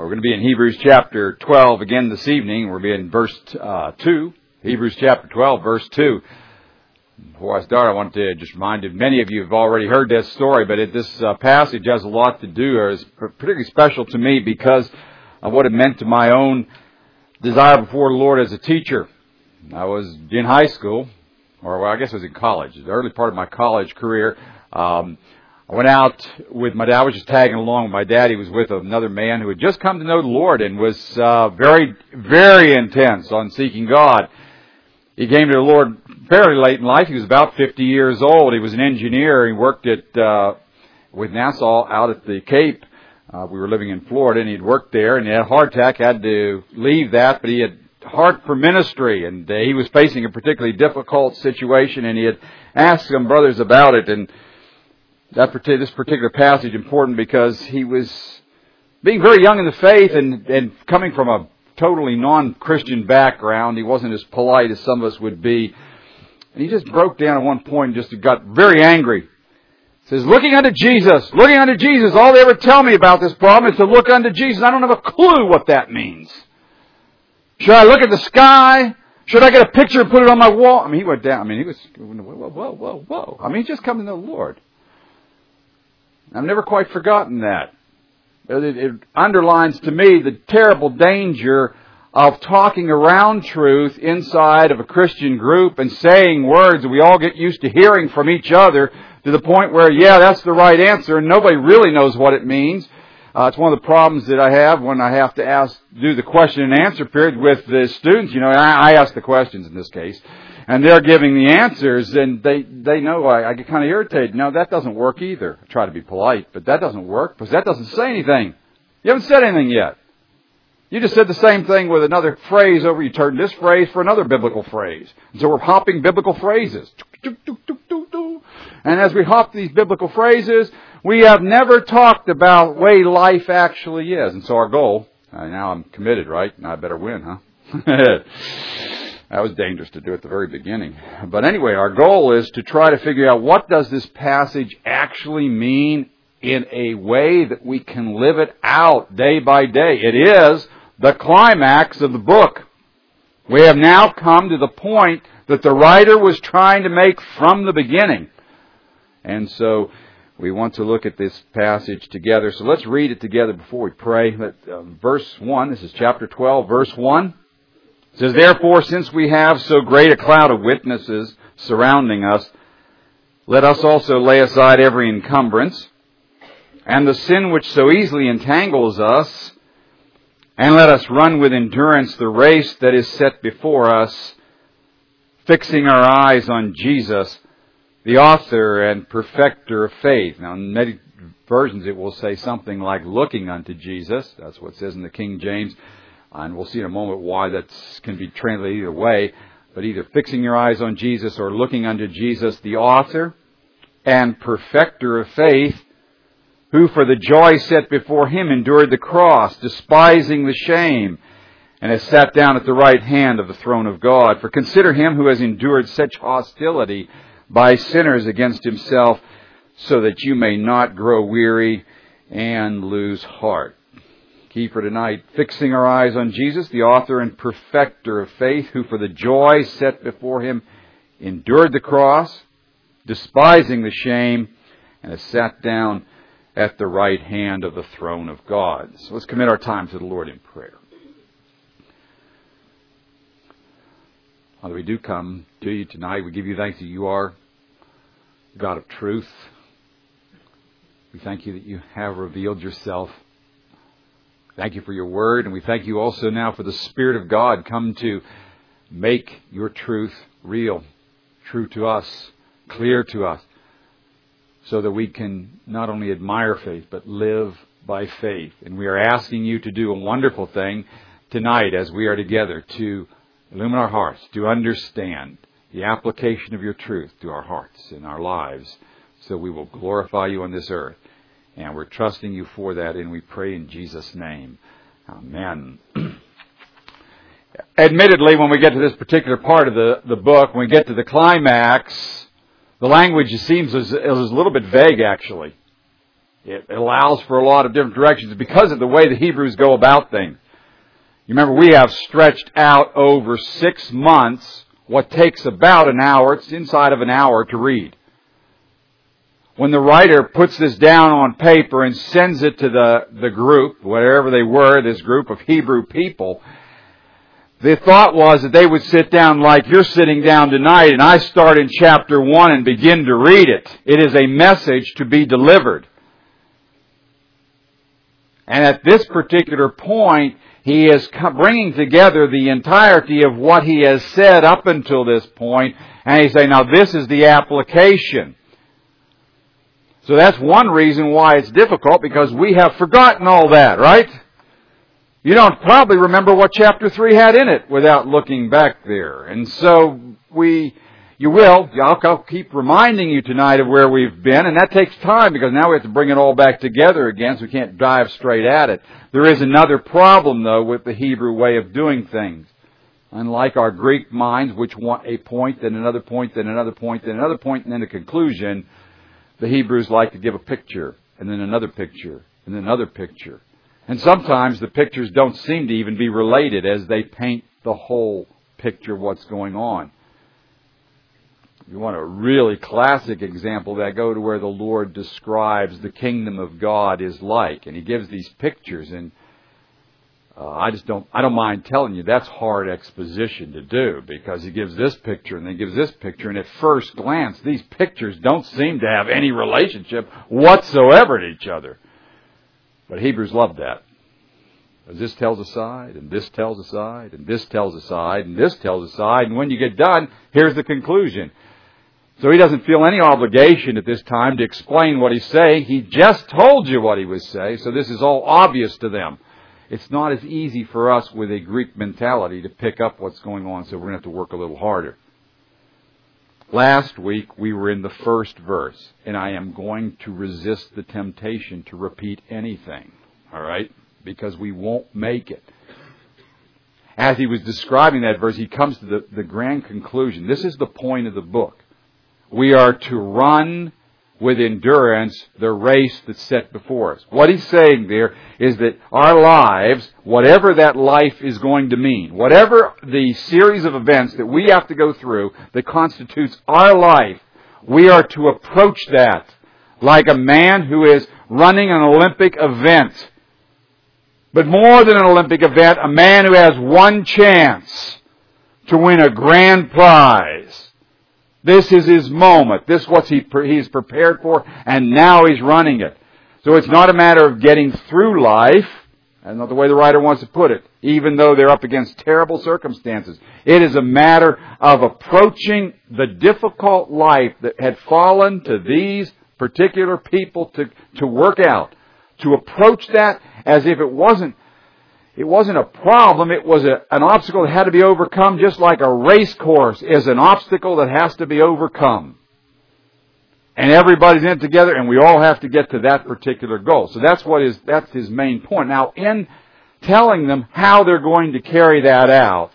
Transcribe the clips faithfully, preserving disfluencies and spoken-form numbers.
We're going to be in Hebrews chapter twelve again this evening. We'll be in verse uh, two. Hebrews chapter twelve, verse two. Before I start, I want to just remind you, many of you have already heard this story, but it, this uh, passage has a lot to do, or is particularly special to me because of what it meant to my own desire before the Lord as a teacher. I was in high school, or well, I guess I was in college, the early part of my college career. Um, I went out with my dad. I was just tagging along with my dad. He was with another man who had just come to know the Lord and was uh, very, very intense on seeking God. He came to the Lord fairly late in life. He was about fifty years old. He was an engineer. He worked at uh, with NASA out at the Cape. Uh, we were living in Florida, and he'd worked there, and he had a heart attack, had to leave that, but he had heart for ministry, and uh, he was facing a particularly difficult situation, and he had asked some brothers about it, and that this particular passage important because he was being very young in the faith and, and coming from a totally non-Christian background. He wasn't as polite as some of us would be. And he just broke down at one point and just got very angry. He says, looking unto Jesus, looking unto Jesus, all they ever tell me about this problem is to look unto Jesus. I don't have a clue what that means. Should I look at the sky? Should I get a picture and put it on my wall? I mean, he went down. I mean, he was, whoa, whoa, whoa, whoa. I mean, he just come to know the Lord. I've never quite forgotten that. It, it underlines to me the terrible danger of talking around truth inside of a Christian group and saying words that we all get used to hearing from each other to the point where, yeah, that's the right answer, and nobody really knows what it means. Uh, it's one of the problems that I have when I have to ask, do the question and answer period with the students. You know, I, I ask the questions in this case. And they're giving the answers, and they, they know I, I get kind of irritated. No, that doesn't work either. I try to be polite, but that doesn't work because that doesn't say anything. You haven't said anything yet. You just said the same thing with another phrase over. You turned this phrase for another biblical phrase. And so we're hopping biblical phrases. And as we hop these biblical phrases, we have never talked about the way life actually is. And so our goal, uh, now I'm committed, right? Now I better win, huh? That was dangerous to do at the very beginning. But anyway, our goal is to try to figure out what does this passage actually mean in a way that we can live it out day by day. It is the climax of the book. We have now come to the point that the writer was trying to make from the beginning. And so we want to look at this passage together. So let's read it together before we pray. Let, uh, verse one, this is chapter twelve, verse one. It says, therefore, since we have so great a cloud of witnesses surrounding us, let us also lay aside every encumbrance and the sin which so easily entangles us, and let us run with endurance the race that is set before us, fixing our eyes on Jesus, the author and perfecter of faith. Now, in many versions it will say something like looking unto Jesus. That's what it says in the King James. And we'll see in a moment why that can be translated either way. But either fixing your eyes on Jesus or looking unto Jesus, the author and perfecter of faith, who for the joy set before him endured the cross, despising the shame, and has sat down at the right hand of the throne of God. For consider him who has endured such hostility by sinners against himself, so that you may not grow weary and lose heart. Key for tonight, fixing our eyes on Jesus, the author and perfecter of faith, who for the joy set before him endured the cross, despising the shame, and has sat down at the right hand of the throne of God. So let's commit our time to the Lord in prayer. Father, we do come to you tonight. We give you thanks that you are God of truth. We thank you that you have revealed yourself. Thank you for your word, and we thank you also now for the Spirit of God come to make your truth real, true to us, clear to us, so that we can not only admire faith, but live by faith. And we are asking you to do a wonderful thing tonight as we are together to illumine our hearts, to understand the application of your truth to our hearts and our lives, so we will glorify you on this earth. And we're trusting you for that, and we pray in Jesus' name. Amen. Admittedly, when we get to this particular part of the, the book, when we get to the climax, the language seems as, as a little bit vague, actually. It allows for a lot of different directions because of the way the Hebrews go about things. You remember, we have stretched out over six months what takes about an hour, it's inside of an hour to read. When the writer puts this down on paper and sends it to the, the group, whatever they were, this group of Hebrew people, the thought was that they would sit down like you're sitting down tonight, and I start in chapter one and begin to read it. It is a message to be delivered. And at this particular point, he is bringing together the entirety of what he has said up until this point, and he's saying, now this is the application. So that's one reason why it's difficult, because we have forgotten all that, right? You don't probably remember what chapter three had in it without looking back there. And so we, you will, I'll, I'll keep reminding you tonight of where we've been, and that takes time because now we have to bring it all back together again, so we can't dive straight at it. There is another problem, though, with the Hebrew way of doing things. Unlike our Greek minds, which want a point, then another point, then another point, then another point, and then a conclusion, the Hebrews like to give a picture, and then another picture, and then another picture. And sometimes the pictures don't seem to even be related as they paint the whole picture of what's going on. If you want a really classic example of that, go to where the Lord describes the kingdom of God is like. And He gives these pictures, and uh, I just don't, I don't mind telling you that's hard exposition to do, because He gives this picture and then gives this picture, and at first glance, these pictures don't seem to have any relationship whatsoever to each other. But Hebrews love that. As this tells a side, and this tells a side, and this tells a side, and this tells a side, and when you get done, here's the conclusion. So he doesn't feel any obligation at this time to explain what he's saying. He just told you what he was saying, so this is all obvious to them. It's not as easy for us with a Greek mentality to pick up what's going on, so we're going to have to work a little harder. Last week, we were in the first verse, and I am going to resist the temptation to repeat anything, all right? Because we won't make it. As he was describing that verse, he comes to the, the grand conclusion. This is the point of the book. We are to run with endurance the race that's set before us. What he's saying there is that our lives, whatever that life is going to mean, whatever the series of events that we have to go through that constitutes our life, we are to approach that like a man who is running an Olympic event. But more than an Olympic event, a man who has one chance to win a grand prize. This is his moment. This is what he, he's prepared for, and now he's running it. So it's not a matter of getting through life, that's not the way the writer wants to put it, even though they're up against terrible circumstances. It is a matter of approaching the difficult life that had fallen to these particular people to, to work out. To approach that as if it wasn't It wasn't a problem, it was a, an obstacle that had to be overcome, just like a race course is an obstacle that has to be overcome. And everybody's in it together, and we all have to get to that particular goal. So that's what is, that's his main point. Now, in telling them how they're going to carry that out,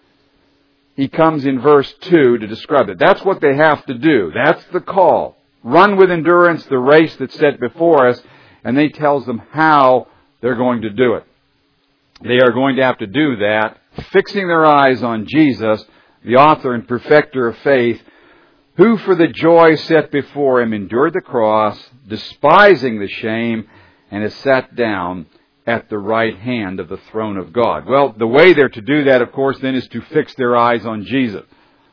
he comes in verse two to describe it. That's what they have to do. That's the call. Run with endurance the race that's set before us, and he tells them how they're going to do it. They are going to have to do that, fixing their eyes on Jesus, the author and perfecter of faith, who for the joy set before him endured the cross, despising the shame, and has sat down at the right hand of the throne of God. Well, the way they're to do that, of course, then is to fix their eyes on Jesus.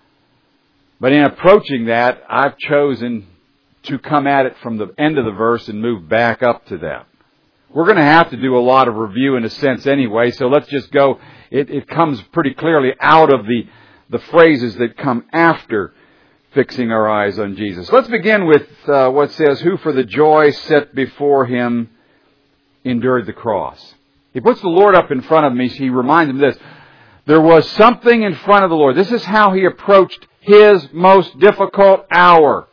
But in approaching that, I've chosen to come at it from the end of the verse and move back up to that. We're going to have to do a lot of review in a sense anyway, so let's just go. It, it comes pretty clearly out of the, the phrases that come after fixing our eyes on Jesus. Let's begin with uh, what says, who for the joy set before him endured the cross. He puts the Lord up in front of me, so he reminds him of this. There was something in front of the Lord. This is how he approached his most difficult hour.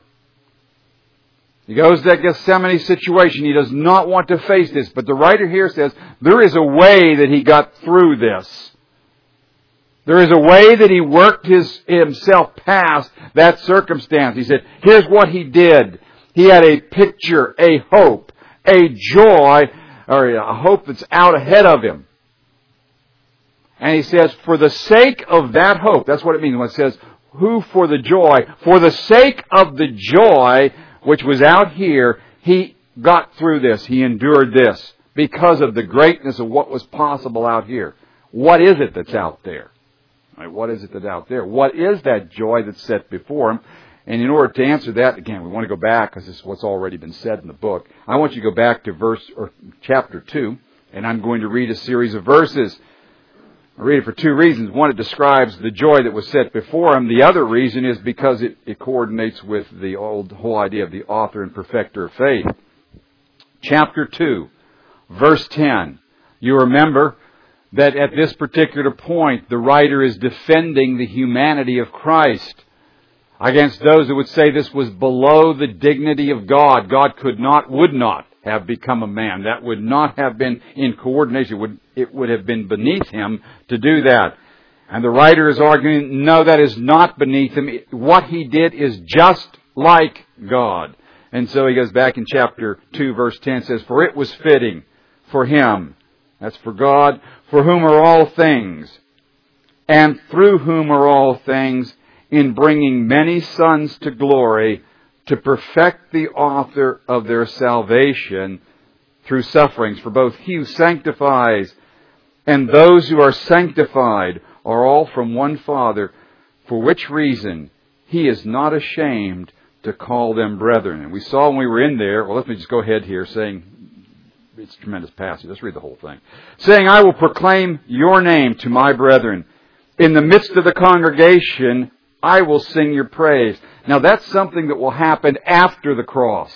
He goes to that Gethsemane situation. He does not want to face this. But the writer here says there is a way that he got through this. There is a way that he worked his, himself past that circumstance. He said, here's what he did. He had a picture, a hope, a joy or a hope that's out ahead of him. And he says, for the sake of that hope, that's what it means when it says, who for the joy, for the sake of the joy which was out here, he got through this, he endured this, because of the greatness of what was possible out here. What is it that's out there? Right, what is it that's out there? What is that joy that's set before him? And in order to answer that, again, we want to go back, because this is what's already been said in the book. I want you to go back to verse or chapter two, and I'm going to read a series of verses. I read it for two reasons. One, it describes the joy that was set before him. The other reason is because it, it coordinates with the old whole idea of the author and perfecter of faith. Chapter two, verse ten. You remember that at this particular point, the writer is defending the humanity of Christ against those that would say this was below the dignity of God. God could not, would not have become a man. That would not have been in coordination. It would, it would have been beneath him to do that. And the writer is arguing, no, that is not beneath him. What he did is just like God. And so he goes back in chapter two, verse ten, says, for it was fitting for him, that's for God, for whom are all things, and through whom are all things, in bringing many sons to glory, to perfect the author of their salvation through sufferings. For both he who sanctifies and those who are sanctified are all from one Father, for which reason he is not ashamed to call them brethren. And we saw when we were in there, well, let me just go ahead here saying, it's a tremendous passage. Let's read the whole thing. Saying, I will proclaim your name to my brethren. In the midst of the congregation, I will sing your praise. Now that's something that will happen after the cross.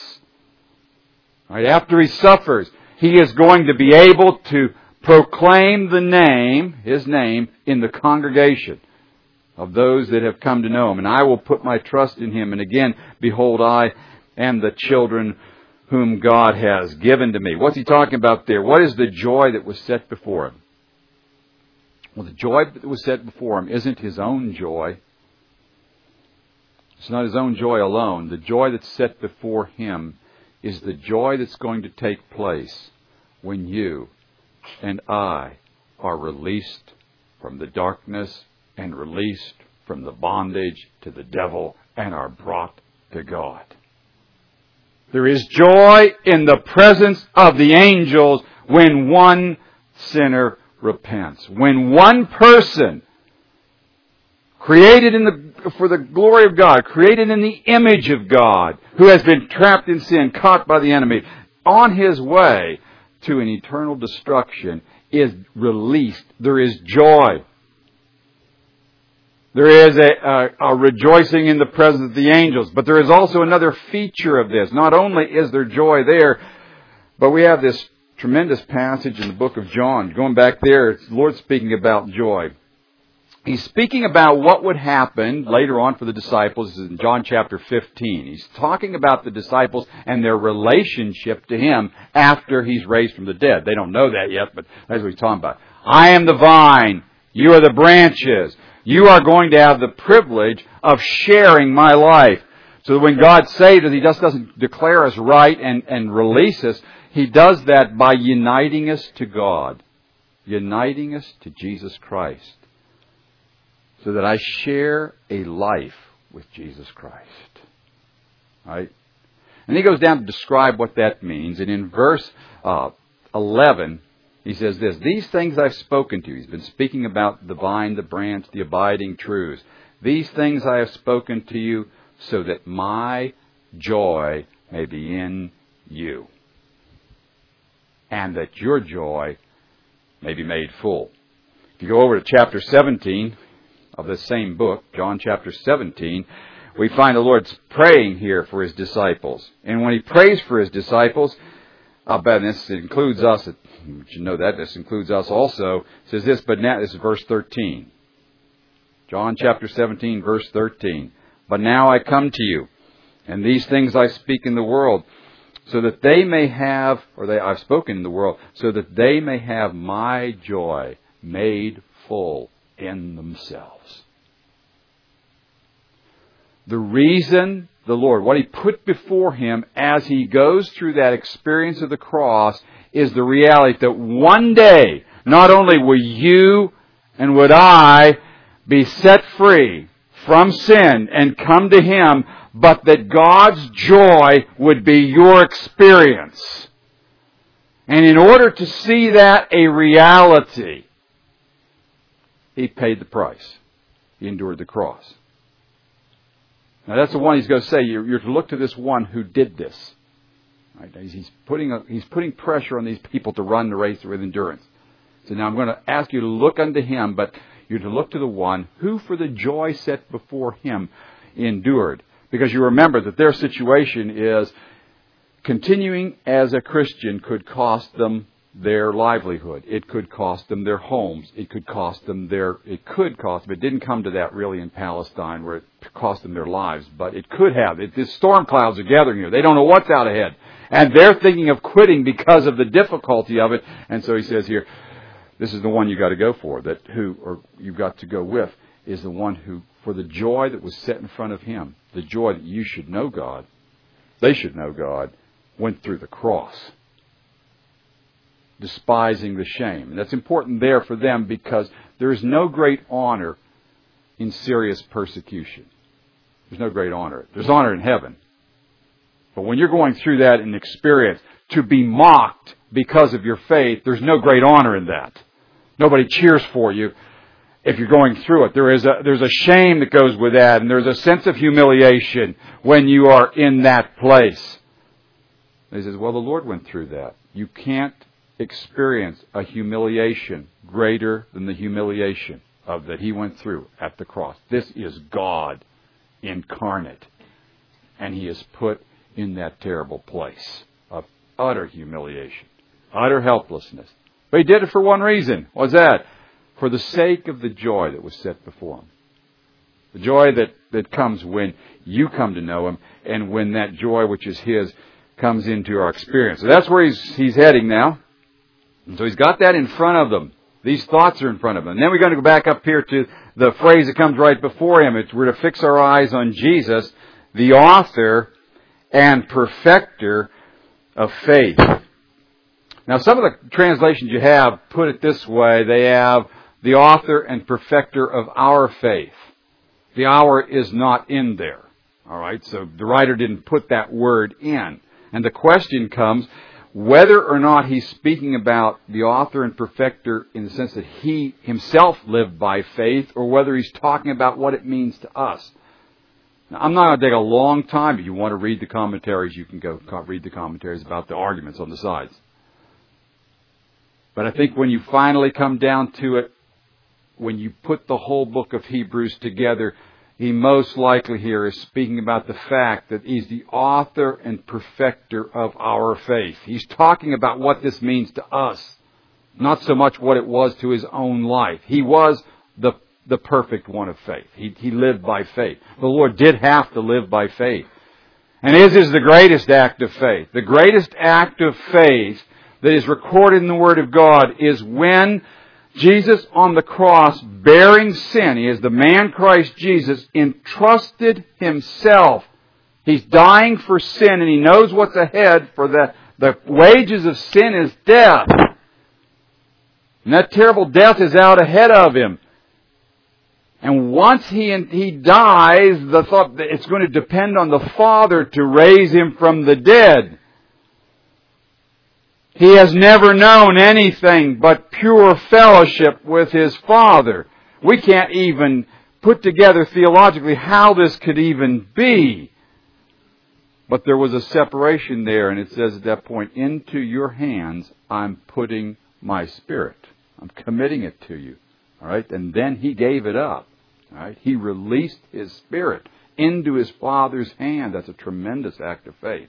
Right? After he suffers, he is going to be able to proclaim the name, his name, in the congregation of those that have come to know him. And I will put my trust in him. And again, behold, I am the children whom God has given to me. What's he talking about there? What is the joy that was set before him? Well, the joy that was set before him isn't his own joy. It's not his own joy alone. The joy that's set before him is the joy that's going to take place when you and I are released from the darkness and released from the bondage to the devil and are brought to God. There is joy in the presence of the angels when one sinner repents. When one person, created in the, for the glory of God, created in the image of God, who has been trapped in sin, caught by the enemy, on his way to an eternal destruction, is released. There is joy. There is a, a, a rejoicing in the presence of the angels. But there is also another feature of this. Not only is there joy there, but we have this tremendous passage in the book of John. Going back there, it's the Lord speaking about joy. He's speaking about what would happen later on for the disciples. This is in John chapter fifteen. He's talking about the disciples and their relationship to him after he's raised from the dead. They don't know that yet, but that's what he's talking about. I am the vine. You are the branches. You are going to have the privilege of sharing my life. So that when God saves us, he just doesn't declare us right and, and release us. He does that by uniting us to God. Uniting us to Jesus Christ. So that I share a life with Jesus Christ. Right? And he goes down to describe what that means. And in verse uh, eleven, he says this, these things I've spoken to you. He's been speaking about the vine, the branch, the abiding truths. These things I have spoken to you so that my joy may be in you. And that your joy may be made full. If you go over to chapter seventeen of the same book, John chapter seventeen, we find the Lord's praying here for his disciples. And when he prays for his disciples, I'll bet this includes us. You should know that. This includes us also. It says this, but now, this is verse thirteen. John chapter seventeen, verse thirteen. But now I come to you, and these things I speak in the world, so that they may have, or they I've spoken in the world, so that they may have my joy made full in themselves. The reason the Lord, what He put before him as he goes through that experience of the cross is the reality that one day, not only will you and would I be set free from sin and come to Him, but that God's joy would be your experience. And in order to see that a reality, He paid the price. He endured the cross. Now that's the one He's going to say. You're, you're to look to this one who did this. Right? He's putting a, He's putting pressure on these people to run the race with endurance. So now I'm going to ask you to look unto Him, but you're to look to the one who, for the joy set before Him, endured. Because you remember that their situation is continuing as a Christian could cost them their livelihood. It could cost them their homes. It could cost them their, it could cost them, it didn't come to that really in Palestine where it cost them their lives, but it could have. It, the storm clouds are gathering here. They don't know what's out ahead. And they're thinking of quitting because of the difficulty of it. And so he says here, this is the one you got to go for, that who, or you've got to go with, is the one who, for the joy that was set in front of Him, the joy that you should know God, they should know God, went through the cross, despising the shame. And that's important there for them because there is no great honor in serious persecution. There's no great honor. There's honor in heaven. But when you're going through that in experience, to be mocked because of your faith, there's no great honor in that. Nobody cheers for you if you're going through it. There is a, there's a shame that goes with that, and there's a sense of humiliation when you are in that place. And he says, well, the Lord went through that. You can't experience a humiliation greater than the humiliation of that He went through at the cross. This is God incarnate. And He is put in that terrible place of utter humiliation, utter helplessness. But He did it for one reason. What's that? For the sake of the joy that was set before Him. The joy that, that comes when you come to know Him, and when that joy which is His comes into our experience. So that's where he's, he's heading now. And so he's got that in front of them. These thoughts are in front of him. And then we're going to go back up here to the phrase that comes right before him. It's, we're to fix our eyes on Jesus, the author and perfecter of faith. Now, some of the translations you have put it this way. They have the author and perfecter of our faith. The our is not in there. All right, so the writer didn't put that word in. And the question comes whether or not he's speaking about the author and perfecter in the sense that he himself lived by faith, or whether he's talking about what it means to us. Now, I'm not going to take a long time. If you want to read the commentaries, you can go read the commentaries about the arguments on the sides. But I think when you finally come down to it, when you put the whole book of Hebrews together, he most likely here is speaking about the fact that He's the author and perfecter of our faith. He's talking about what this means to us, not so much what it was to His own life. He was the the perfect one of faith. He, he lived by faith. The Lord did have to live by faith. And His is the greatest act of faith. The greatest act of faith that is recorded in the Word of God is when Jesus on the cross, bearing sin, He is the man Christ Jesus, entrusted Himself. He's dying for sin, and He knows what's ahead, for the, the wages of sin is death. And that terrible death is out ahead of Him. And once he, he dies, the thought that it's going to depend on the Father to raise Him from the dead. He has never known anything but pure fellowship with His Father. We can't even put together theologically how this could even be. But there was a separation there, and it says at that point, into your hands I'm putting my spirit. I'm committing it to you. All right? And then He gave it up. All right? He released His spirit into His Father's hand. That's a tremendous act of faith.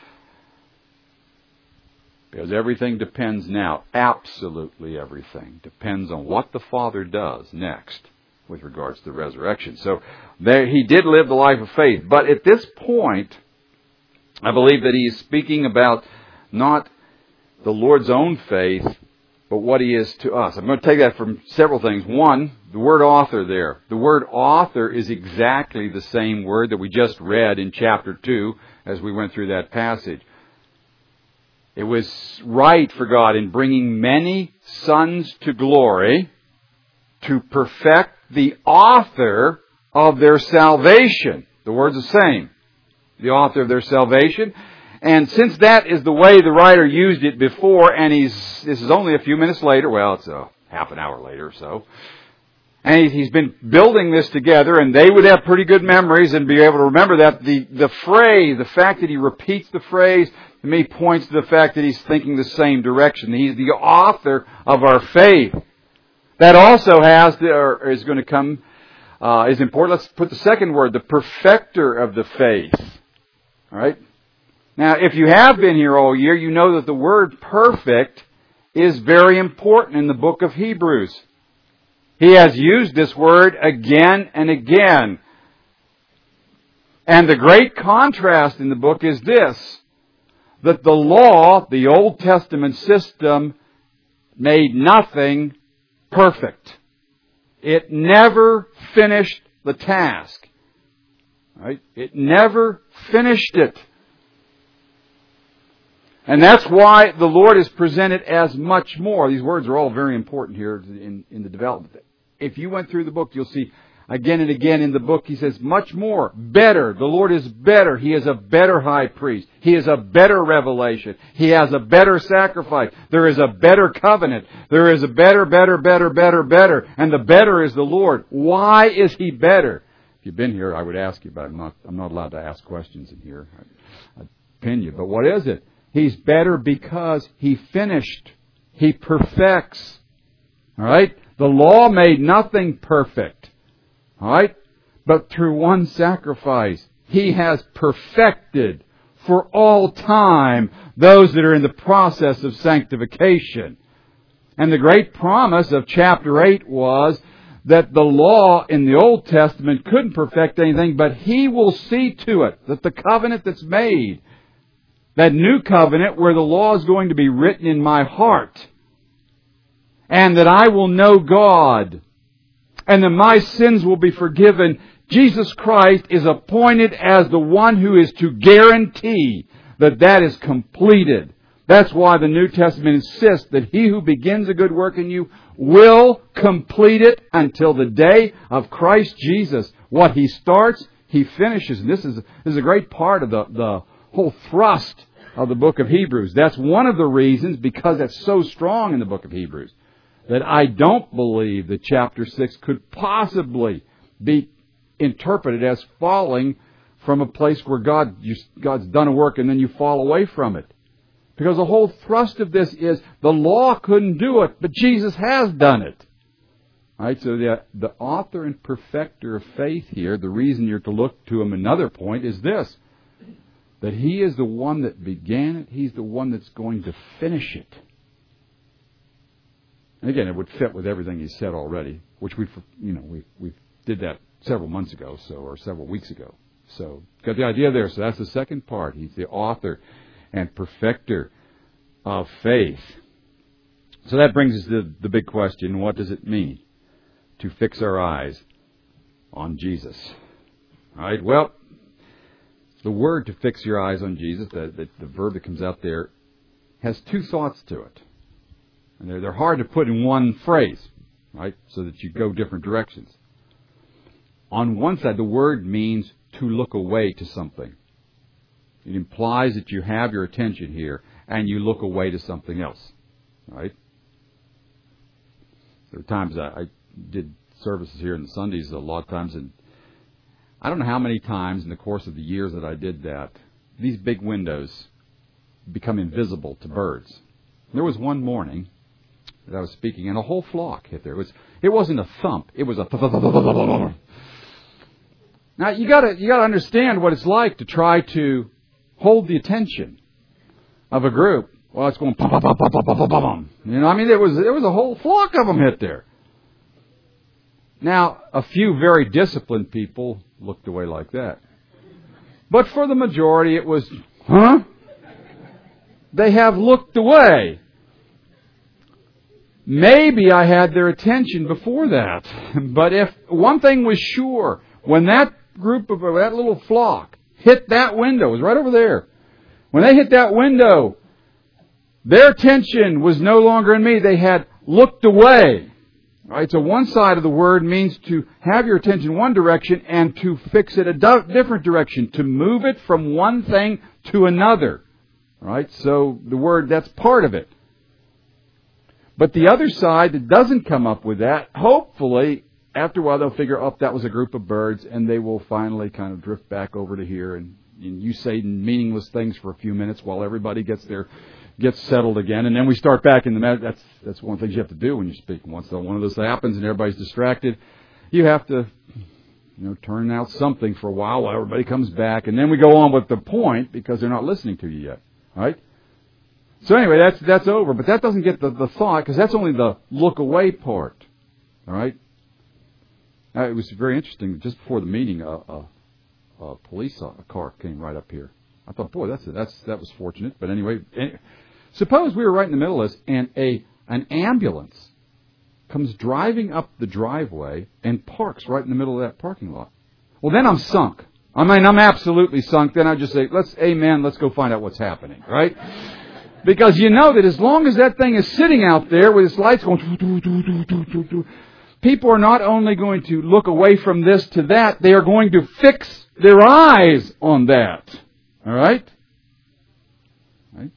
Because everything depends now, absolutely everything, depends on what the Father does next with regards to the resurrection. So there, He did live the life of faith. But at this point, I believe that He is speaking about not the Lord's own faith, but what He is to us. I'm going to take that from several things. One, the word author there. The word author is exactly the same word that we just read in chapter two as we went through that passage. It was right for God in bringing many sons to glory to perfect the author of their salvation. The word's the same. The author of their salvation. And since that is the way the writer used it before, and he's this is only a few minutes later, well, it's a half an hour later or so, and he's been building this together, and they would have pretty good memories and be able to remember that. The, the phrase, the fact that he repeats the phrase, to me points to the fact that he's thinking the same direction. He's the author of our faith. That also has, the, or is going to come, uh, is important. Let's put the second word, the perfecter of the faith. All right? Now, if you have been here all year, you know that the word perfect is very important in the book of Hebrews. He has used this word again and again. And the great contrast in the book is this, that the law, the Old Testament system, made nothing perfect. It never finished the task. Right? It never finished it. And that's why the Lord is presented as much more. These words are all very important here in, in the development. If you went through the book, you'll see again and again in the book, he says much more, better. The Lord is better. He is a better high priest. He is a better revelation. He has a better sacrifice. There is a better covenant. There is a better, better, better, better, better. And the better is the Lord. Why is He better? If you've been here, I would ask you, but I'm not, I'm not allowed to ask questions in here. I'd pin you. But what is it? He's better because He finished. He perfects. All right? The law made nothing perfect. All right? But through one sacrifice, He has perfected for all time those that are in the process of sanctification. And the great promise of chapter eight was that the law in the Old Testament couldn't perfect anything, but He will see to it that the covenant that's made, that new covenant where the law is going to be written in my heart, and that I will know God, and that my sins will be forgiven. Jesus Christ is appointed as the one who is to guarantee that that is completed. That's why the New Testament insists that He who begins a good work in you will complete it until the day of Christ Jesus. What He starts, He finishes. And this is, this is a great part of the, the whole thrust of the book of Hebrews. That's one of the reasons, because it's so strong in the book of Hebrews, that I don't believe that chapter six could possibly be interpreted as falling from a place where God, you, God's done a work and then you fall away from it. Because the whole thrust of this is the law couldn't do it, but Jesus has done it. All right, so the, the author and perfecter of faith here, the reason you're to look to Him, another point, is this, that He is the one that began it. He's the one that's going to finish it. And again, it would fit with everything He said already, which we, you know, we we did that several months ago, so or several weeks ago. So got the idea there. So that's the second part. He's the author and perfecter of faith. So that brings us to the big question: what does it mean to fix our eyes on Jesus? All right. Well, the word to fix your eyes on Jesus, the, the, the verb that comes out there, has two thoughts to it. And they're, they're hard to put in one phrase, right? So that you go different directions. On one side, the word means to look away to something. It implies that you have your attention here and you look away to something else, right? There are times I, I did services here in the Sundays a lot of times, and I don't know how many times in the course of the years that I did that, these big windows become invisible to birds. There was one morning that I was speaking, and a whole flock hit there. It was. It wasn't a thump. It was a. Now you got to you got to understand what it's like to try to hold the attention of a group. Well, it's going. You know, I mean, there was there was a whole flock of them hit there. Now, a few very disciplined people looked away like that, but for the majority, it was, huh? They have looked away. maybe I had their attention before that. But if one thing was sure, when that group of, that little flock hit that window, it was right over there. When they hit that window, their attention was no longer in me. They had looked away. Right? So one side of the word means to have your attention one direction and to fix it a different direction, to move it from one thing to another. Right? So the word, that's part of it. But the other side that doesn't come up with that, hopefully, after a while they'll figure, oh, that was a group of birds, and they will finally kind of drift back over to here, and, and you say meaningless things for a few minutes while everybody gets their gets settled again, and then we start back in the matter. That's that's one of the things you have to do when you speak. Once one of those happens and everybody's distracted, you have to, you know, turn out something for a while while everybody comes back, and then we go on with the point because they're not listening to you yet. All right? So anyway, that's that's over, but that doesn't get the, the thought, because that's only the look away part. All right? Uh, it was very interesting. Just before the meeting, a, a, a police car came right up here. I thought, boy, that's that's that was fortunate. But anyway, any, suppose we were right in the middle of this, and a an ambulance comes driving up the driveway and parks right in the middle of that parking lot. Well, then I'm sunk. I mean, I'm absolutely sunk. Then I just say, let's, amen, let's go find out what's happening, right? Because you know that as long as that thing is sitting out there with its lights going, doo, doo, doo, doo, doo, doo, people are not only going to look away from this to that, they are going to fix their eyes on that. All right? Right?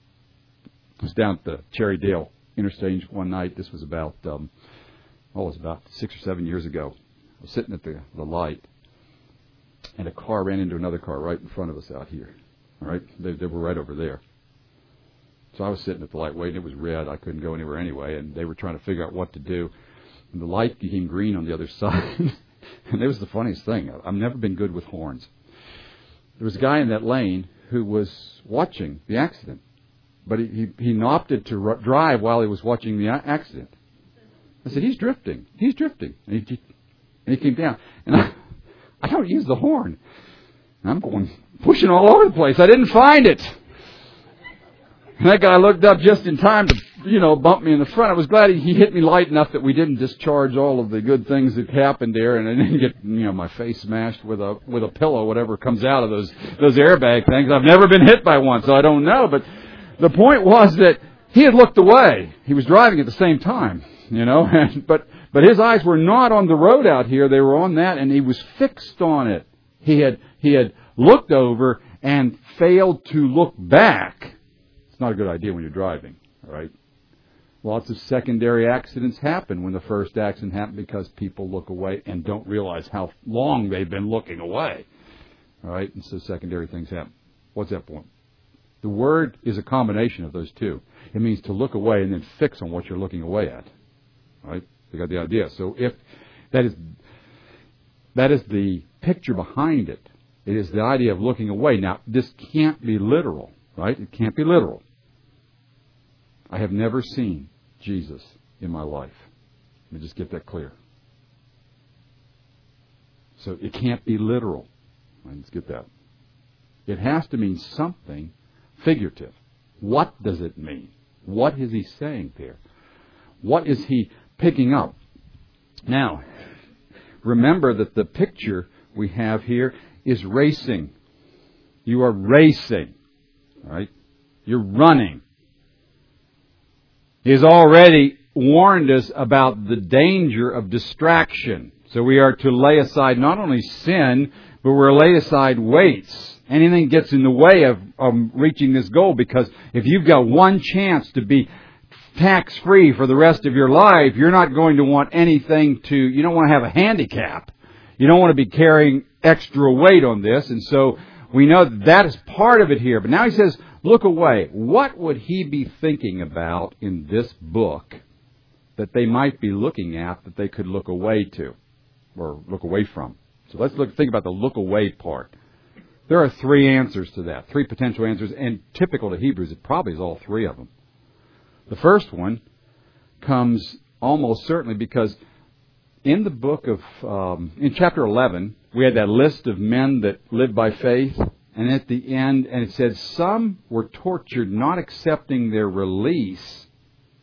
I was down at the Cherrydale Interstate one night. This was about, um, oh, it was about six or seven years ago. I was sitting at the, the light, and a car ran into another car right in front of us out here. All right? They, they were right over there. So I was sitting at the light waiting. It was red. I couldn't go anywhere anyway, and they were trying to figure out what to do. And the light became green on the other side. And it was the funniest thing. I've never been good with horns. There was a guy in that lane who was watching the accident. But he, he, he opted to r- drive while he was watching the a- accident. I said, he's drifting. He's drifting. And he, and he came down. And I, I don't use the horn. And I'm going, pushing all over the place. I didn't find it. And that guy looked up just in time to, you know, bump me in the front. I was glad he, he hit me light enough that we didn't discharge all of the good things that happened there, and I didn't get, you know, my face smashed with a with a pillow, whatever comes out of those those airbag things. I've never been hit by one, so I don't know. But the point was that he had looked away. He was driving at the same time, you know, and, but but his eyes were not on the road out here. They were on that, and he was fixed on it. He had he had looked over and failed to look back. Not a good idea when you're driving, all right? Lots of secondary accidents happen when the first accident happened because people look away and don't realize how long they've been looking away, all right? And so secondary things happen. What's that point? The word is a combination of those two. It means to look away and then fix on what you're looking away at, all right? You got the idea. So if that is that is the picture behind it, it is the idea of looking away. Now, this can't be literal, right? It can't be literal. I have never seen Jesus in my life. Let me just get that clear. So it can't be literal. Let's get that. It has to mean something figurative. What does it mean? What is he saying there? What is he picking up? Now, remember that the picture we have here is racing. You are racing. All right? You're running. He has already warned us about the danger of distraction. So we are to lay aside not only sin, but we're to lay aside weights. Anything gets in the way of, of reaching this goal, because if you've got one chance to be tax-free for the rest of your life, you're not going to want anything to, you don't want to have a handicap. You don't want to be carrying extra weight on this. And so we know that, that is part of it here. But now he says, look away. What would he be thinking about in this book that they might be looking at that they could look away to or look away from? So let's look, think about the look away part. There are three answers to that, three potential answers, and typical to Hebrews, it probably is all three of them. The first one comes almost certainly because in the book of, um, in chapter eleven, we had that list of men that lived by faith. And at the end, and it said, some were tortured, not accepting their release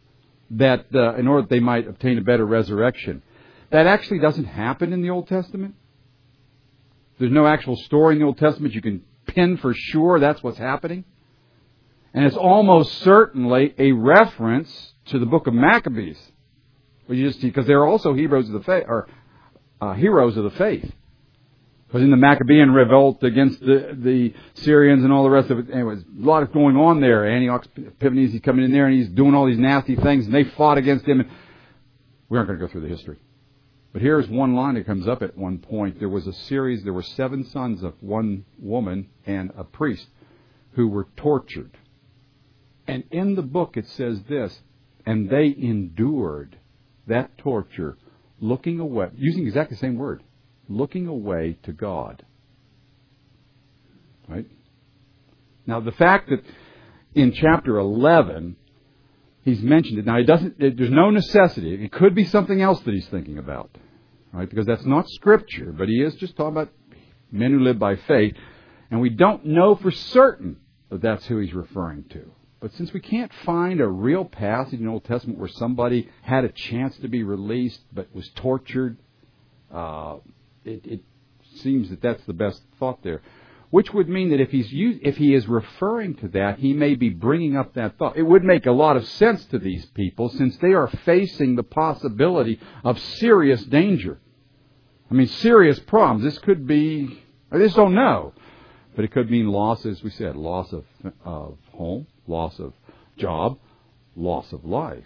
that uh, in order that they might obtain a better resurrection. That actually doesn't happen in the Old Testament. There's no actual story in the Old Testament you can pin for sure that's what's happening. And it's almost certainly a reference to the book of Maccabees. Because they're also heroes of the faith, or uh, heroes of the faith. Because in the Maccabean revolt against the, the Syrians and all the rest of it, anyways, a lot of going on there. Antiochus Epiphanes, he's coming in there and he's doing all these nasty things, and they fought against him. And we aren't going to go through the history. But here's one line that comes up at one point. There was a series, there were seven sons of one woman and a priest who were tortured. And in the book it says this, and they endured that torture, looking away, using exactly the same word, looking away to God. Right? Now the fact that in chapter eleven, he's mentioned it. Now, he doesn't. There's no necessity. It could be something else that he's thinking about, right? Because that's not Scripture. But he is just talking about men who live by faith, and we don't know for certain that that's who he's referring to. But since we can't find a real passage in the Old Testament where somebody had a chance to be released but was tortured, uh, it, it seems that that's the best thought there. Which would mean that if he's used, if he is referring to that, he may be bringing up that thought. It would make a lot of sense to these people since they are facing the possibility of serious danger. I mean, serious problems. This could be, I just don't know. But it could mean loss, as we said, loss of, of home, loss of job, loss of life.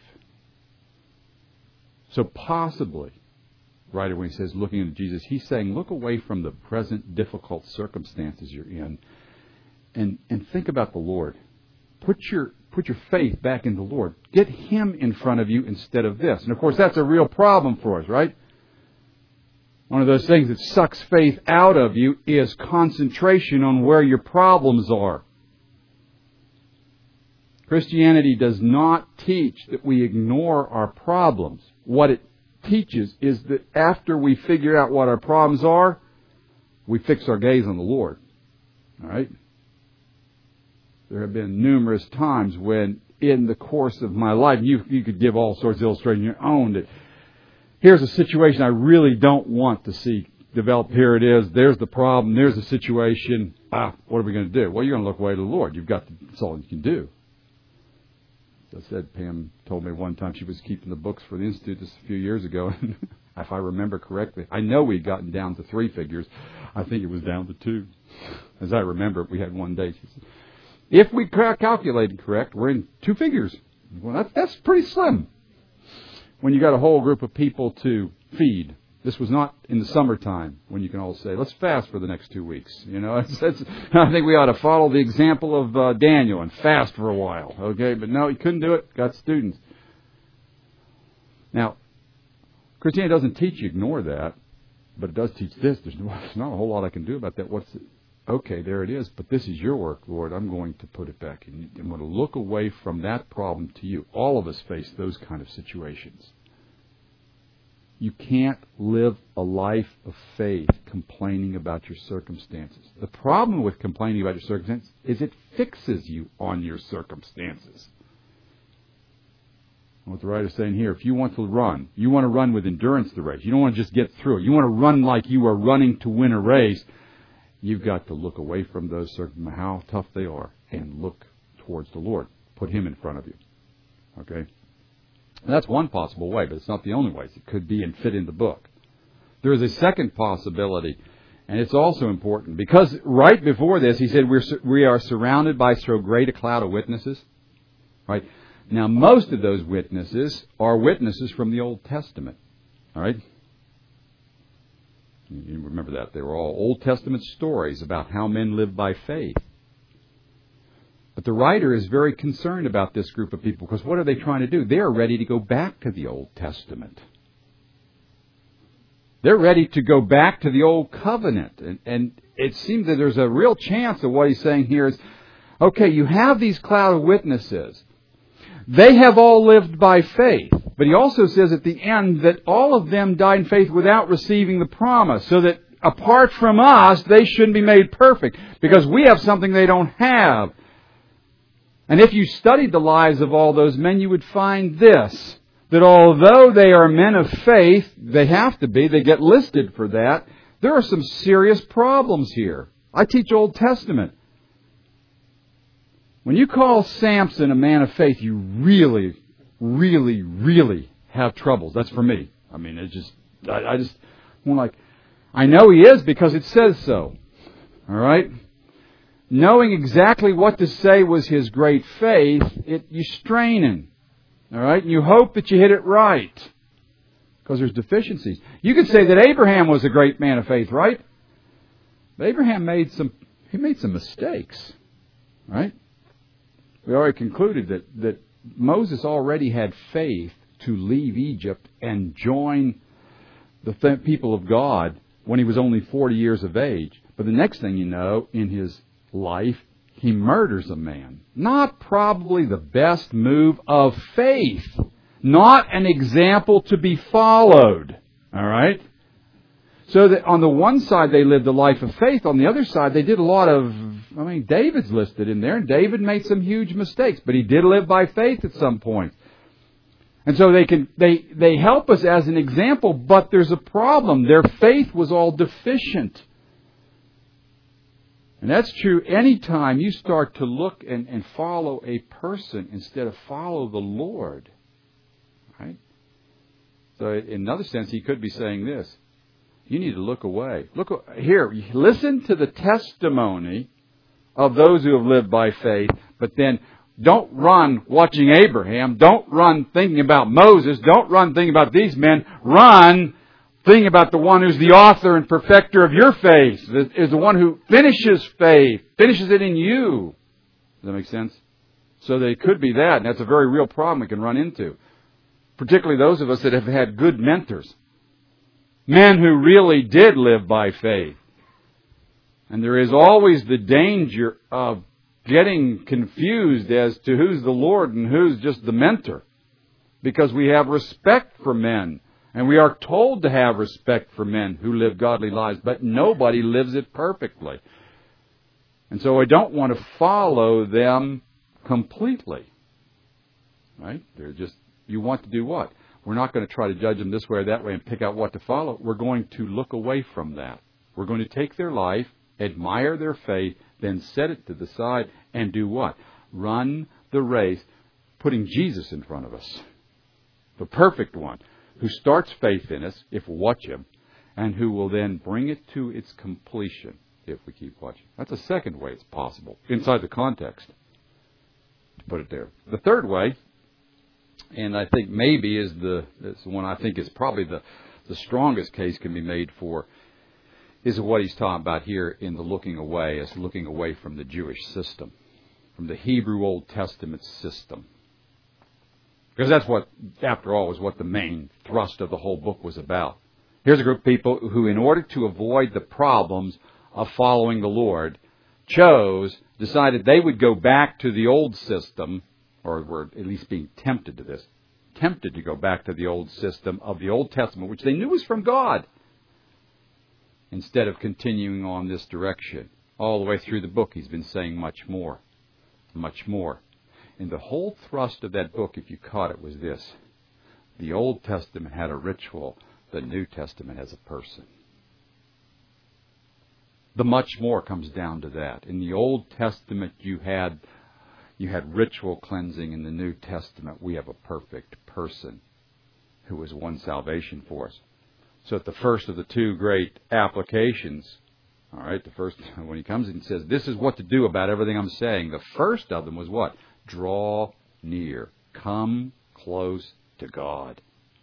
So possibly, right when he says looking at Jesus, he's saying look away from the present difficult circumstances you're in and, and think about the Lord. Put your put your faith back in the Lord. Get Him in front of you instead of this. And of course that's a real problem for us, right? One of those things that sucks faith out of you is concentration on where your problems are. Christianity does not teach that we ignore our problems. What it teaches is that after we figure out what our problems are, we fix our gaze on the Lord. All right? There have been numerous times when in the course of my life, you, you could give all sorts of illustrations of your own, that here's a situation I really don't want to see develop. Here it is. There's the problem. There's the situation. Ah, what are we going to do? Well, you're going to look away to the Lord. You've got to, that's all you can do. As I said, Pam told me one time she was keeping the books for the Institute just a few years ago. And if I remember correctly, I know we'd gotten down to three figures. I think it was down to two. As I remember, we had one day. She said, if we calculated correct, we're in two figures. Well, that's, that's pretty slim when you got a whole group of people to feed. This was not in the summertime when you can all say, let's fast for the next two weeks. You know, it's, it's, I think we ought to follow the example of uh, Daniel and fast for a while. Okay, but no, he couldn't do it. Got students. Now, Christianity doesn't teach you ignore that, but it does teach this. There's not a whole lot I can do about that. What's it? Okay, there it is, but this is your work, Lord. I'm going to put it back. And I'm going to look away from that problem to you. All of us face those kind of situations. You can't live a life of faith complaining about your circumstances. The problem with complaining about your circumstances is it fixes you on your circumstances. What the writer's saying here, if you want to run, you want to run with endurance the race. You don't want to just get through it. You want to run like you are running to win a race. You've got to look away from those circumstances, how tough they are, and look towards the Lord. Put Him in front of you. Okay? And that's one possible way, but it's not the only way. It could be and fit in the book. There is a second possibility, and it's also important, because right before this, he said we're, we are surrounded by so great a cloud of witnesses. Right? Now, most of those witnesses are witnesses from the Old Testament. All right? You remember that. They were all Old Testament stories about how men lived by faith. But the writer is very concerned about this group of people, because what are they trying to do? They are ready to go back to the Old Testament. They're ready to go back to the Old Covenant. And, and it seems that there's a real chance that what he's saying here is, okay, you have these cloud of witnesses. They have all lived by faith. But he also says at the end that all of them died in faith without receiving the promise. So that apart from us, they shouldn't be made perfect. Because we have something they don't have. And if you studied the lives of all those men, you would find this. that although they are men of faith, they have to be, they get listed for that, there are some serious problems here. I teach Old Testament. When you call Samson a man of faith, you really, really, really have troubles. That's for me. I mean, it's just, I, I just, I'm like, I know he is because it says so. All right? Knowing exactly what to say was his great faith, it, you're straining. All right? And you hope that you hit it right. Because there's deficiencies. You could say that Abraham was a great man of faith, right? But Abraham made some, he made some mistakes. Right? We already concluded that, that Moses already had faith to leave Egypt and join the th- people of God when he was only forty years of age. But the next thing you know, in his life, he murders a man. Not probably the best move of faith. Not an example to be followed. All right? So that on the one side they lived a life of faith. On the other side they did a lot of, I mean, David's listed in there. And David made some huge mistakes. But he did live by faith at some point. And so they can they, they help us as an example. But there's a problem. Their faith was all deficient. And that's true anytime you start to look and, and follow a person instead of follow the Lord. Right? So in another sense, he could be saying this. You need to look away. Look here, listen to the testimony of those who have lived by faith, but then don't run watching Abraham. Don't run thinking about Moses. Don't run thinking about these men. Run thinking about the one who's the author and perfecter of your faith, is the one who finishes faith, finishes it in you. Does that make sense? So they could be that, and that's a very real problem we can run into. Particularly those of us that have had good mentors. Men who really did live by faith. And there is always the danger of getting confused as to who's the Lord and who's just the mentor. Because we have respect for men. And we are told to have respect for men who live godly lives. But nobody lives it perfectly. And so I don't want to follow them completely. Right? They're just, you want to do what? We're not going to try to judge them this way or that way and pick out what to follow. We're going to look away from that. We're going to take their life, admire their faith, then set it to the side and do what? Run the race, putting Jesus in front of us. The perfect one, who starts faith in us, if we watch him, and who will then bring it to its completion, if we keep watching. That's the second way it's possible, inside the context, to put it there. The third way, and I think maybe is the, is the one I think is probably the, the strongest case can be made for, is what he's talking about here in the looking away, as looking away from the Jewish system, from the Hebrew Old Testament system. Because that's what, after all, was what the main thrust of the whole book was about. Here's a group of people who, in order to avoid the problems of following the Lord, chose, decided they would go back to the old system, or were at least being tempted to this, tempted to go back to the old system of the Old Testament, which they knew was from God, instead of continuing on this direction. All the way through the book, he's been saying much more, much more. And the whole thrust of that book, if you caught it, was this. The Old Testament had a ritual. The New Testament has a person. The much more comes down to that. In the Old Testament, you had you had ritual cleansing. In the New Testament, we have a perfect person who has won salvation for us. So at the first of the two great applications, all right, the first, when he comes and says, this is what to do about everything I'm saying, the first of them was what? Draw near. Come close to God.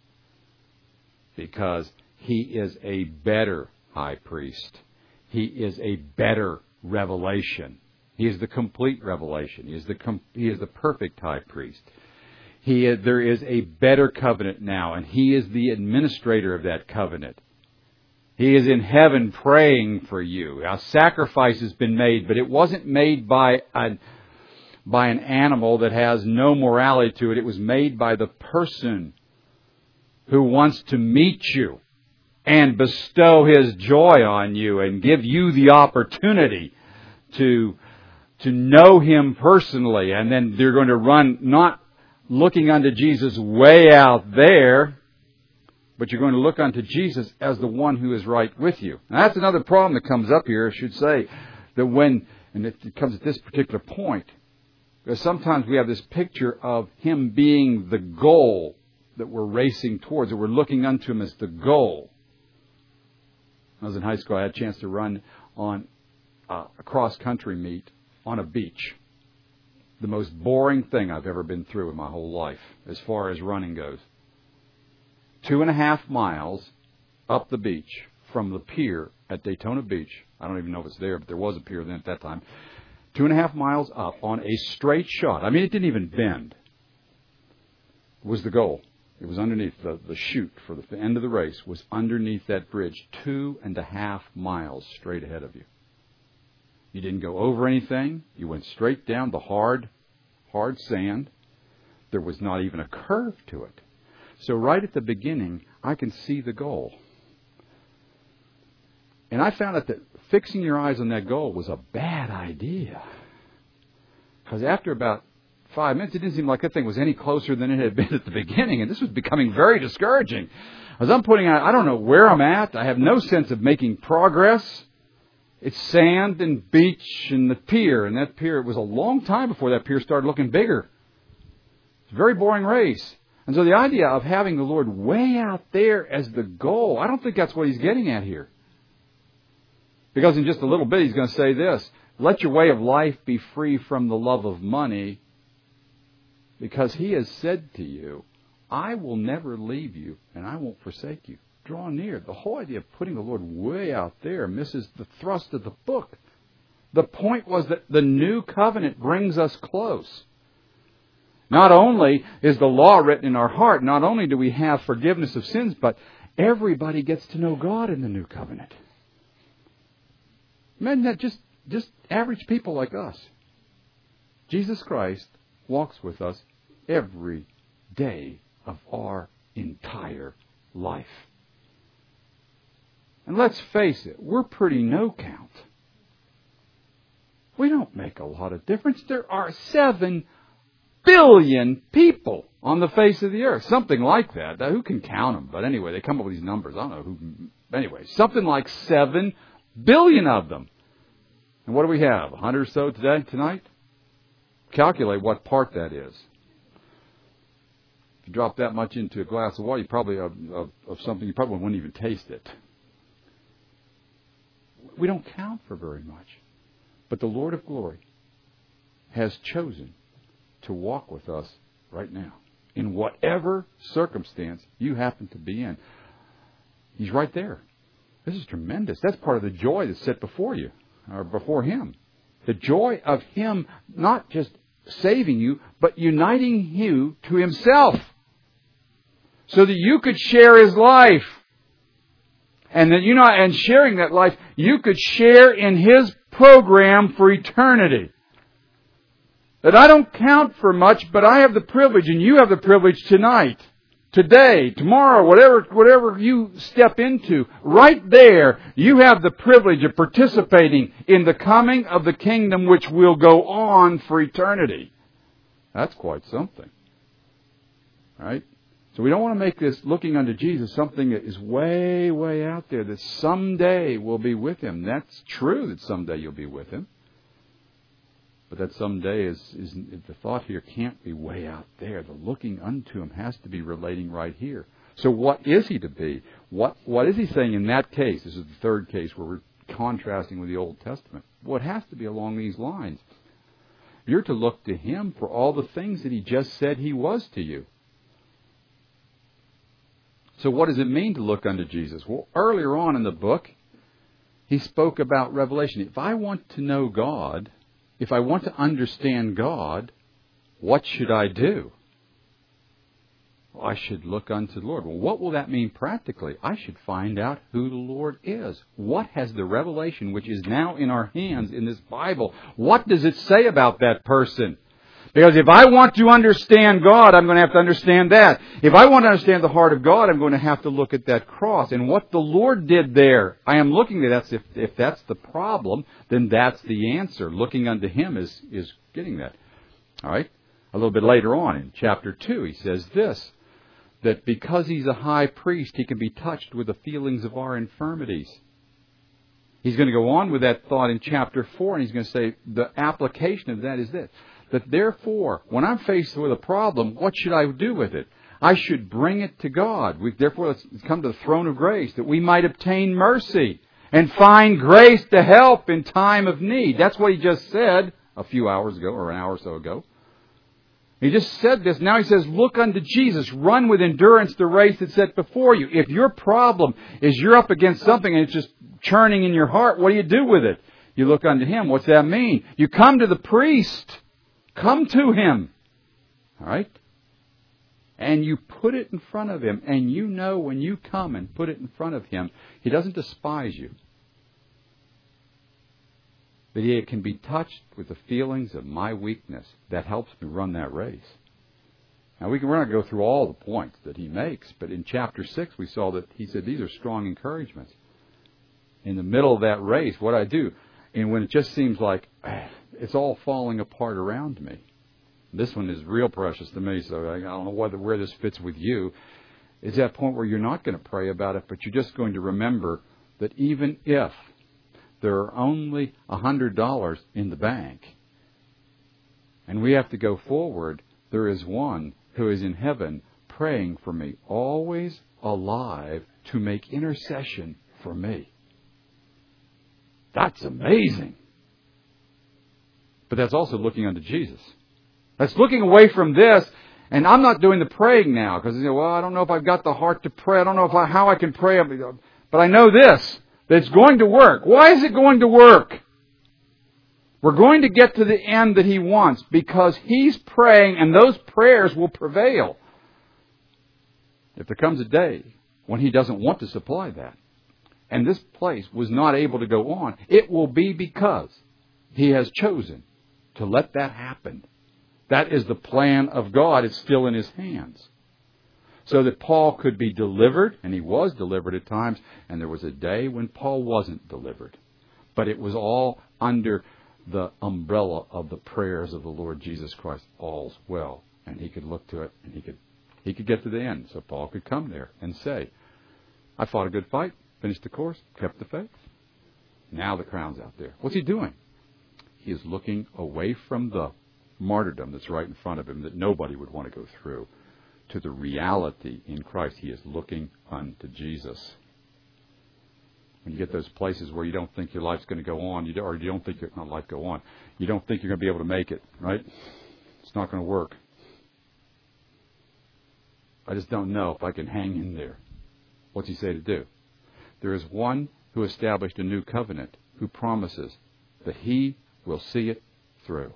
Because he is a better high priest. He is a better revelation. He is the complete revelation. He is the com- he is the perfect high priest. He is, there is a better covenant now, and he is the administrator of that covenant. He is in heaven praying for you. A sacrifice has been made, but it wasn't made by a by an animal that has no morality to it. It was made by the person who wants to meet you and bestow his joy on you and give you the opportunity to, to know him personally. And then they're going to run not looking unto Jesus way out there, but you're going to look unto Jesus as the one who is right with you. And that's another problem that comes up here, I should say, that when, and it comes at this particular point, because sometimes we have this picture of Him being the goal that we're racing towards, that we're looking unto Him as the goal. When I was in high school, I had a chance to run on uh, a cross-country meet on a beach. The most boring thing I've ever been through in my whole life, as far as running goes. Two and a half miles up the beach from the pier at Daytona Beach. I don't even know if it's there, but there was a pier then at that time. Two and a half miles up on a straight shot. I mean, it didn't even bend. Was the goal. It was underneath the, the chute for the end of the race was underneath that bridge. Two and a half miles straight ahead of you. You didn't go over anything. You went straight down the hard, hard sand. There was not even a curve to it. So right at the beginning, I can see the goal. And I found out that fixing your eyes on that goal was a bad idea. Because after about five minutes, it didn't seem like that thing was any closer than it had been at the beginning. And this was becoming very discouraging. As I'm putting out, I don't know where I'm at. I have no sense of making progress. It's sand and beach and the pier. And that pier, it was a long time before that pier started looking bigger. It's a very boring race. And so the idea of having the Lord way out there as the goal, I don't think that's what He's getting at here. Because in just a little bit He's going to say this, let your way of life be free from the love of money, because He has said to you, I will never leave you and I won't forsake you. Draw near. The whole idea of putting the Lord way out there misses the thrust of the book. The point was that the new covenant brings us close. Not only is the law written in our heart, not only do we have forgiveness of sins, but everybody gets to know God in the new covenant. Imagine that, just, just average people like us. Jesus Christ walks with us every day of our entire life. And let's face it, we're pretty no count. We don't make a lot of difference. There are seven billion people on the face of the earth. Something like that. Now, who can count them? But anyway, they come up with these numbers. I don't know who. Anyway, something like seven billion of them. And what do we have? A hundred or so today, tonight? Calculate what part that is. If you drop that much into a glass of water, you probably of, of, of something you probably wouldn't even taste it. We don't count for very much. But the Lord of glory has chosen to walk with us right now. In whatever circumstance you happen to be in. He's right there. This is tremendous. That's part of the joy that's set before you, or before Him. The joy of Him not just saving you, but uniting you to Himself. So that you could share His life. And that you know, and sharing that life, you could share in His program for eternity. That I don't count for much, but I have the privilege, and you have the privilege tonight, today, tomorrow, whatever whatever you step into, right there, you have the privilege of participating in the coming of the kingdom which will go on for eternity. That's quite something. Right? So we don't want to make this looking unto Jesus something that is way, way out there, that someday we'll be with Him. That's true that someday you'll be with Him. But that someday is, is the thought here can't be way out there. The looking unto Him has to be relating right here. So what is He to be? What What is He saying in that case? This is the third case where we're contrasting with the Old Testament. Well, it has to be along these lines. You're to look to Him for all the things that He just said He was to you. So what does it mean to look unto Jesus? Well, earlier on in the book, He spoke about revelation. If I want to know God, if I want to understand God, what should I do? Well, I should look unto the Lord. Well, what will that mean practically? I should find out who the Lord is. What has the revelation which is now in our hands in this Bible, what does it say about that person? Because if I want to understand God, I'm going to have to understand that. If I want to understand the heart of God, I'm going to have to look at that cross and what the Lord did there. I am looking at that. If, if that's the problem, then that's the answer. Looking unto Him is, is getting that. All right? A little bit later on in chapter two, he says this, that because he's a high priest, he can be touched with the feelings of our infirmities. He's going to go on with that thought in chapter four, and he's going to say the application of that is this, that therefore, when I'm faced with a problem, what should I do with it? I should bring it to God. We, therefore, let's come to the throne of grace, that we might obtain mercy and find grace to help in time of need. That's what he just said a few hours ago, or an hour or so ago. He just said this. Now he says, look unto Jesus. Run with endurance the race that's set before you. If your problem is you're up against something and it's just churning in your heart, what do you do with it? You look unto Him. What's that mean? You come to the priest. Come to Him. All right? And you put it in front of Him. And you know when you come and put it in front of Him, He doesn't despise you. But He can be touched with the feelings of my weakness. That helps me run that race. Now, we can, we're not going to go through all the points that He makes. But in chapter six, we saw that He said these are strong encouragements. In the middle of that race, what I do, and when it just seems like it's all falling apart around me. This one is real precious to me, so I don't know whether where this fits with you. Is that point where you're not going to pray about it, but you're just going to remember that even if there are only one hundred dollars in the bank, and we have to go forward, there is one who is in heaven praying for me, always alive to make intercession for me. That's amazing. But that's also looking unto Jesus. That's looking away from this. And I'm not doing the praying now because, you know, well, I don't know if I've got the heart to pray. I don't know if I, how I can pray. But I know this, that it's going to work. Why is it going to work? We're going to get to the end that He wants because He's praying and those prayers will prevail. If there comes a day when He doesn't want to supply that, and this place was not able to go on, it will be because He has chosen to let that happen. That is the plan of God. It's still in His hands. So that Paul could be delivered, and he was delivered at times, and there was a day when Paul wasn't delivered. But it was all under the umbrella of the prayers of the Lord Jesus Christ. All's well. And he could look to it, and he could he could get to the end. So Paul could come there and say, I fought a good fight. Finished the course, kept the faith. Now the crown's out there. What's he doing? He is looking away from the martyrdom that's right in front of him that nobody would want to go through to the reality in Christ. He is looking unto Jesus. When you get those places where you don't think your life's going to go on, you don't, or you don't think your not life go on, you don't think you're going to be able to make it, right? It's not going to work. I just don't know if I can hang in there. What's He say to do? There is one who established a new covenant, who promises that He will see it through.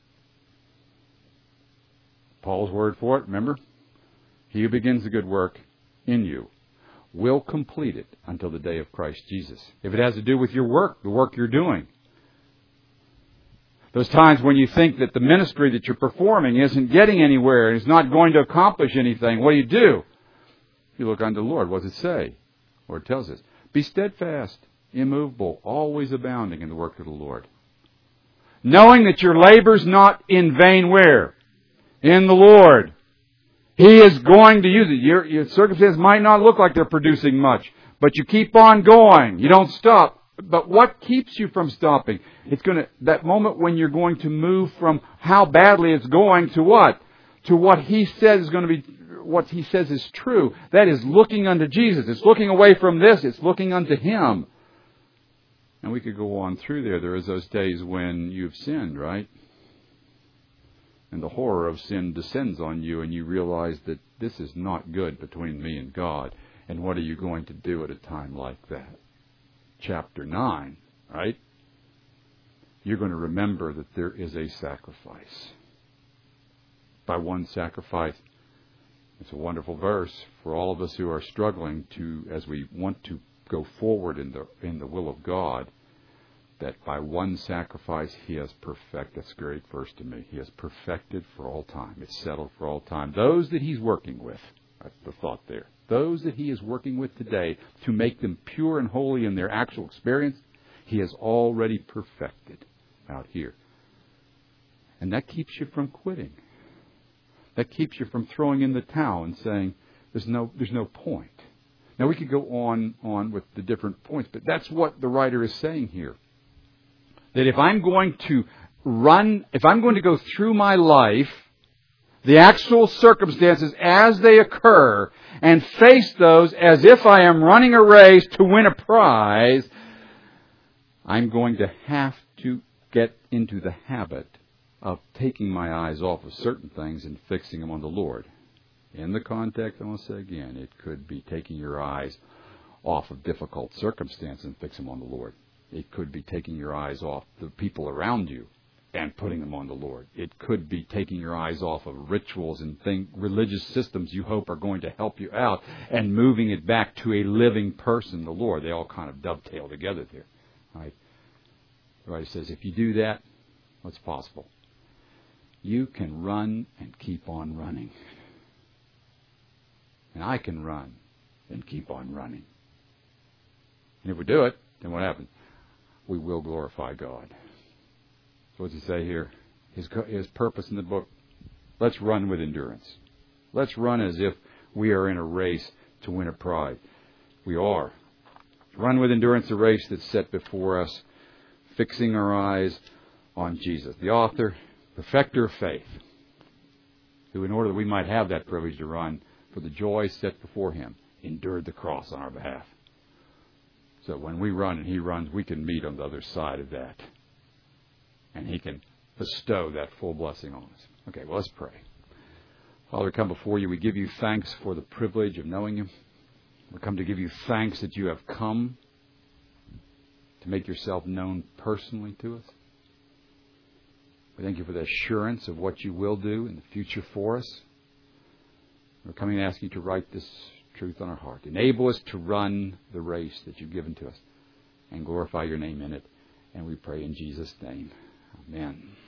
Paul's word for it, remember? He who begins the good work in you will complete it until the day of Christ Jesus. If it has to do with your work, the work you're doing. Those times when you think that the ministry that you're performing isn't getting anywhere and is not going to accomplish anything, what do you do? You look unto the Lord. What does it say? The Lord tells us, be steadfast, immovable, always abounding in the work of the Lord. Knowing that your labor's not in vain where? In the Lord. He is going to use it. Your, your circumstances might not look like they're producing much, but you keep on going. You don't stop. But what keeps you from stopping? It's going to, that moment when you're going to move from how badly it's going to what? To what He says is going to be, what He says is true. That is looking unto Jesus. It's looking away from this. It's looking unto Him. And we could go on through there. There is those days when you've sinned, right? And the horror of sin descends on you and you realize that this is not good between me and God. And what are you going to do at a time like that? Chapter nine, right? You're going to remember that there is a sacrifice. By one sacrifice. It's a wonderful verse for all of us who are struggling to, as we want to go forward in the in the will of God, that by one sacrifice He has perfected. That's a great verse to me. He has perfected for all time. It's settled for all time. Those that He's working with, that's the thought there. Those that He is working with today to make them pure and holy in their actual experience, He has already perfected out here. And that keeps you from quitting. that keeps you from throwing in the towel and saying, there's no, there's no point. Now, we could go on, on with the different points, but that's what the writer is saying here. That if I'm going to run, if I'm going to go through my life, the actual circumstances as they occur, and face those as if I am running a race to win a prize, I'm going to have to get into the habit of taking my eyes off of certain things and fixing them on the Lord. In the context, I want to say again, it could be taking your eyes off of difficult circumstances and fixing them on the Lord. It could be taking your eyes off the people around you and putting them on the Lord. It could be taking your eyes off of rituals and thing, religious systems you hope are going to help you out and moving it back to a living person, the Lord. They all kind of dovetail together there. Right? The writer says, if you do that, what's possible? You can run and keep on running. And I can run and keep on running. And if we do it, then what happens? We will glorify God. So what's he say here? His, his purpose in the book, let's run with endurance. Let's run as if we are in a race to win a prize. We are. Run with endurance the race that's set before us, fixing our eyes on Jesus, the author, perfecter of faith, who, in order that we might have that privilege to run for the joy set before him, endured the cross on our behalf. So when we run and he runs, we can meet on the other side of that. And he can bestow that full blessing on us. Okay, well, let's pray. Father, we come before you. We give you thanks for the privilege of knowing you. We come to give you thanks that you have come to make yourself known personally to us. We thank you for the assurance of what you will do in the future for us. We're coming and asking you to write this truth on our heart. Enable us to run the race that you've given to us and glorify your name in it. And we pray in Jesus' name. Amen.